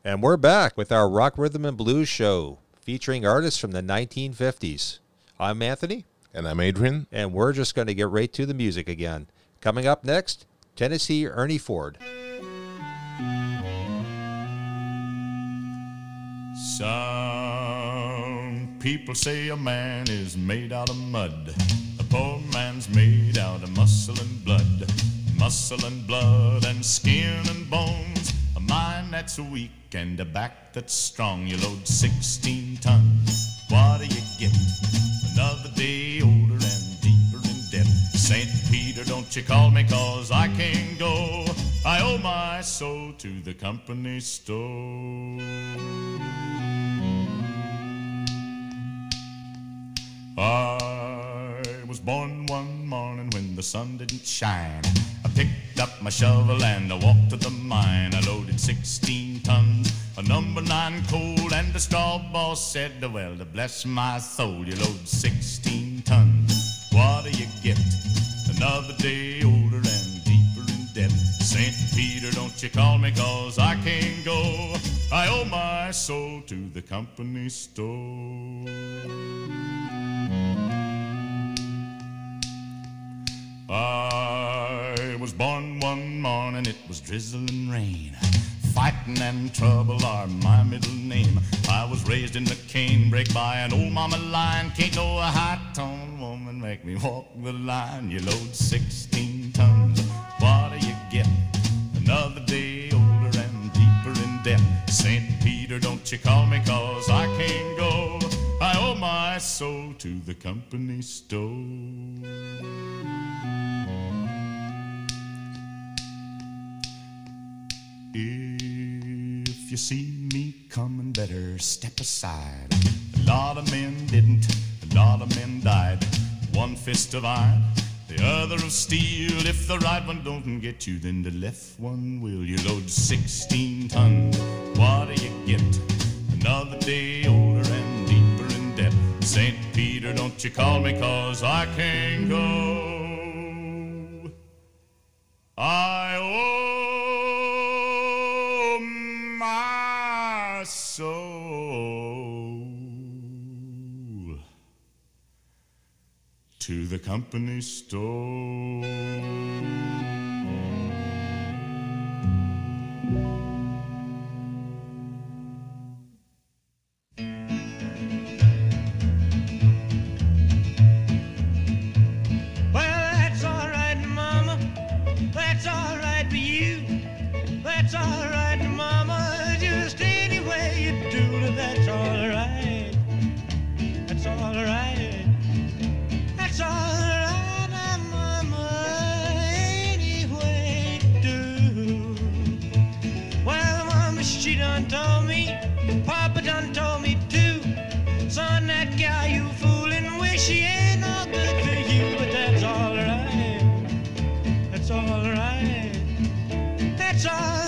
And we're back with our Rock, Rhythm, and Blues show featuring artists from the 1950s. I'm Anthony. And I'm Adrian. And we're just going to get right to the music again. Coming up next, Tennessee Ernie Ford. Some people say a man is made out of mud. A poor man's made out of muscle and blood. Muscle and blood and skin and bones. A mind that's weak and a back that's strong. You load 16 tons. What do you get? Another day older and deeper in debt. St. Peter, don't you call me, 'cause I can't go. I owe my soul to the company store. I was born one morning when the sun didn't shine. I picked up my shovel and I walked to the mine. I loaded 16 tons, a number 9 coal, and the straw boss said, well, to bless my soul, you load 16 tons. What do you get? Another day older and deeper in debt. St. Peter, don't you call me, 'cause I can't go. I owe my soul to the company store. I was born one morning, it was drizzling rain. Fighting and trouble are my middle name. I was raised in the canebrake by an old mama lion. Can't no high-toned woman make me walk the line. You load 16 tons, what do you get? Another day older and deeper in debt. St. Peter, don't you call me, 'cause I can't go. I owe my soul to the company store. If you see me coming, better step aside. A lot of men didn't, a lot of men died. One fist of iron, the other of steel. If the right one don't get you, then the left one will. You load 16 tons, what do you get? Another day older and deeper in debt. St. Peter, don't you call me, 'cause I can't go. I owe my soul to the company store. That's all right, Mama, just any way you do, that's all right. That's all right. That's all right, Mama, any way you do. Well, Mama, she done told me, Papa done told me too. Son, that gal you fooling with, she ain't no good for you, but that's all right. That's all right. That's all right.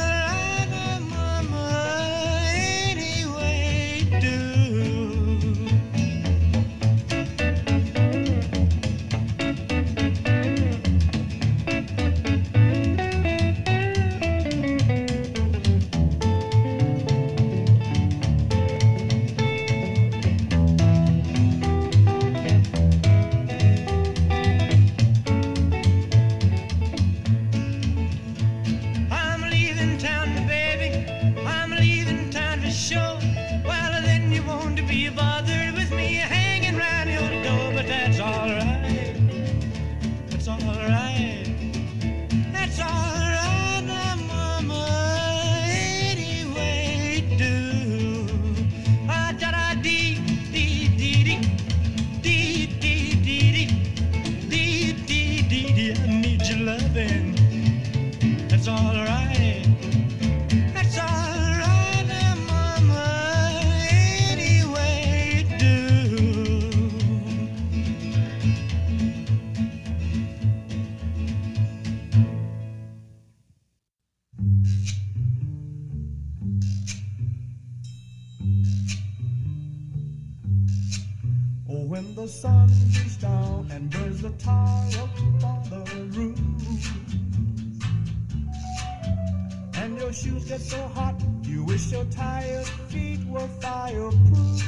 When the sun beats down and burns the tar up on the roof, and your shoes get so hot you You wish your tired feet were fireproof.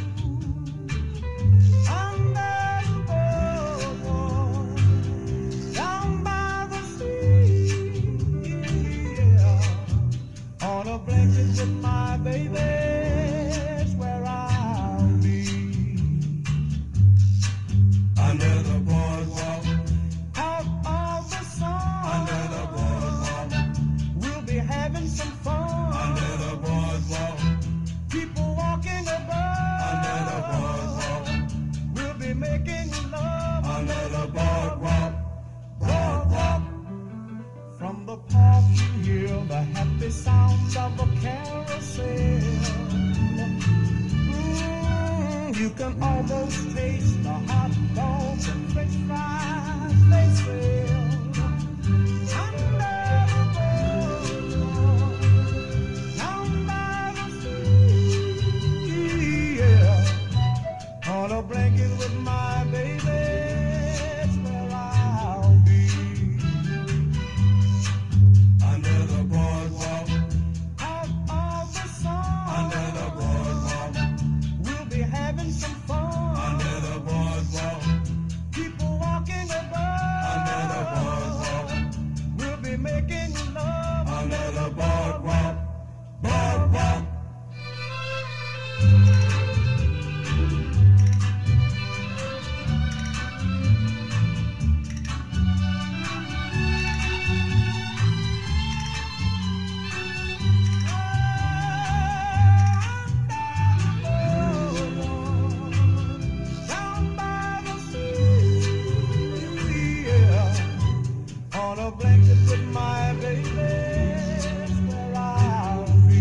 Under the boardwalk, down by the sea, yeah. On a blanket with my baby's where I'll be. Under the boardwalk, out of the sun. Under the boardwalk, we'll be having some fun. Under the boardwalk, people walking above. Under the boardwalk, we'll be making love. Under the boardwalk, boardwalk. From the park you hear the happy sounds of a carousel. You can almost taste the hot dogs and french fries they sell. Under the boardwalk, down by the sea, yeah. On a blanket with my baby, it's where I'll be. Under the boardwalk, out of the sun. Under the boardwalk, we'll be having some fun. Under the boardwalk, people walking above. Under the boardwalk, we'll be making love. Under the boardwalk, boardwalk. Down by the sea, yeah. On a blanket with my baby, it's where I'll be.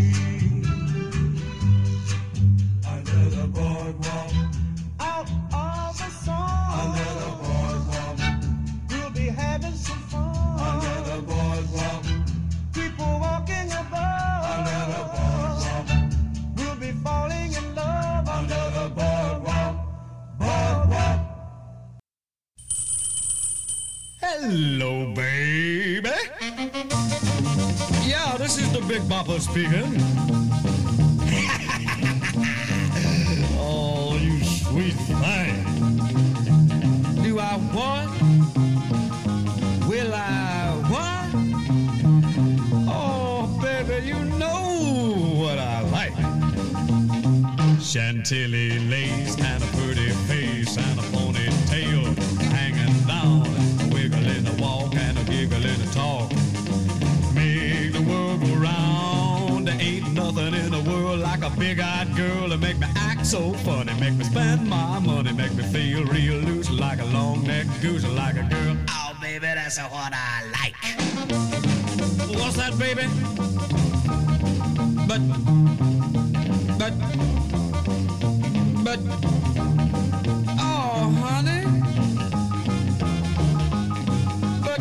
Under the boardwalk, out of the sun. Under the boardwalk, we'll be having some fun. Under the boardwalk, people walking above. Under the boardwalk, we'll be falling in love. Under the boardwalk, boardwalk. Hello, baby. Yeah, this is the Big Bopper speaking. Oh, you sweet thing. Do I what? Will I what? Oh, baby, you know what I like. Chantilly lace and a pretty face and a ponytail hanging down, a wiggle in the walk and a giggle in the talk. Make the world go round. There ain't nothing in the world like a big-eyed girl to make me act so funny, make me spend my money, make me feel real loose like a long-necked goose, like a girl. Oh, baby, that's what I like. What's that, baby? But, oh, honey. But,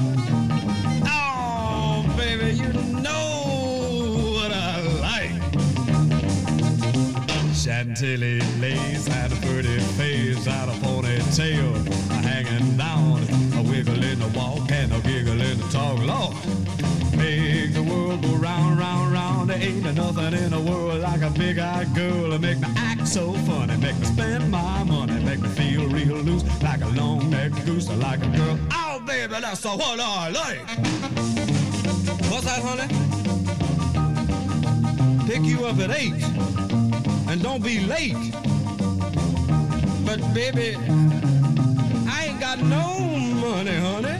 oh, baby, you know what I like. Chantilly lace and a pretty face and a ponytail hanging down, a wiggle in the walk and a giggle in the talk. Lord, make the world go round, round, round. There ain't nothing in the world like a big-eyed girl to make me act so funny, make me spend my money, make me feel real loose like a long-necked goose, like a girl. Oh, baby, that's what I like. What's that, honey? Pick you up at 8 and don't be late. But, baby, I ain't got no money, honey.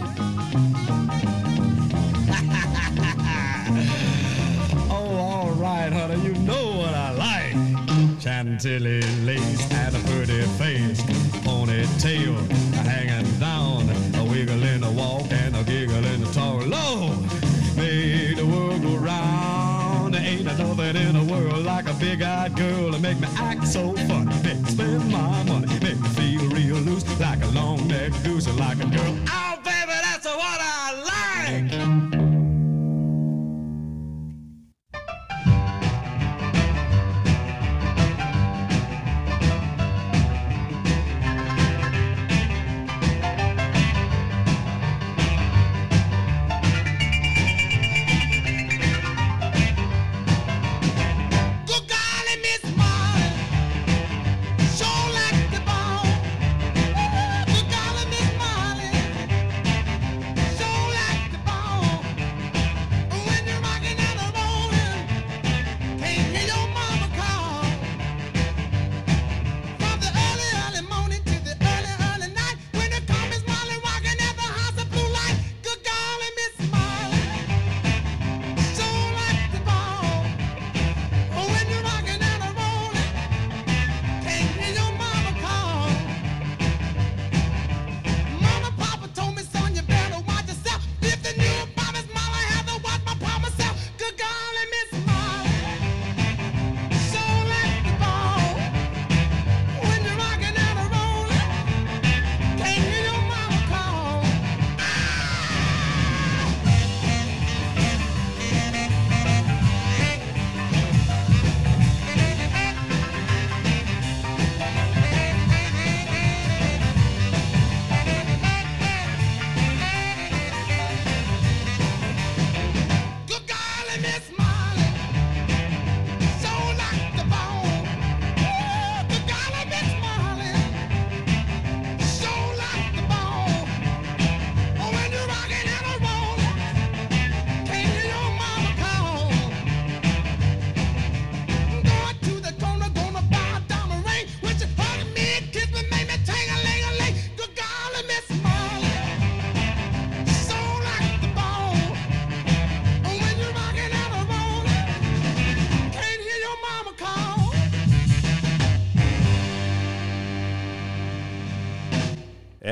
Oh, all right, honey, you know what I like. Chantilly lace and a pretty face, ponytail hanging down, a wiggle in the walk and a giggle in the talk. Lord, make the world go round. There ain't nothing in the world like a big-eyed girl to make me act so funny, make me spend my money, make me feel real loose like a long-necked goose, like a girl. Oh, baby, that's what I like.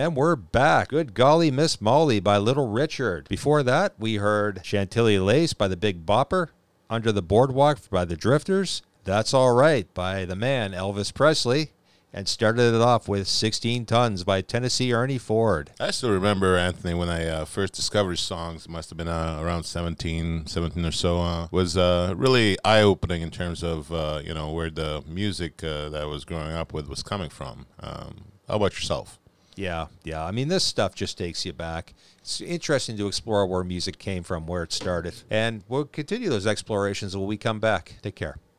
And we're back. Good golly, Miss Molly by Little Richard. Before that, we heard Chantilly Lace by the Big Bopper, Under the Boardwalk by the Drifters, That's All Right by the man Elvis Presley, and started it off with 16 Tons by Tennessee Ernie Ford. I still remember, Anthony, when I first discovered songs, it must have been around 17 or so, was really eye-opening in terms of, where the music that I was growing up with was coming from. How about yourself? Yeah. I mean, this stuff just takes you back. It's interesting to explore where music came from, where it started. And we'll continue those explorations when we come back. Take care.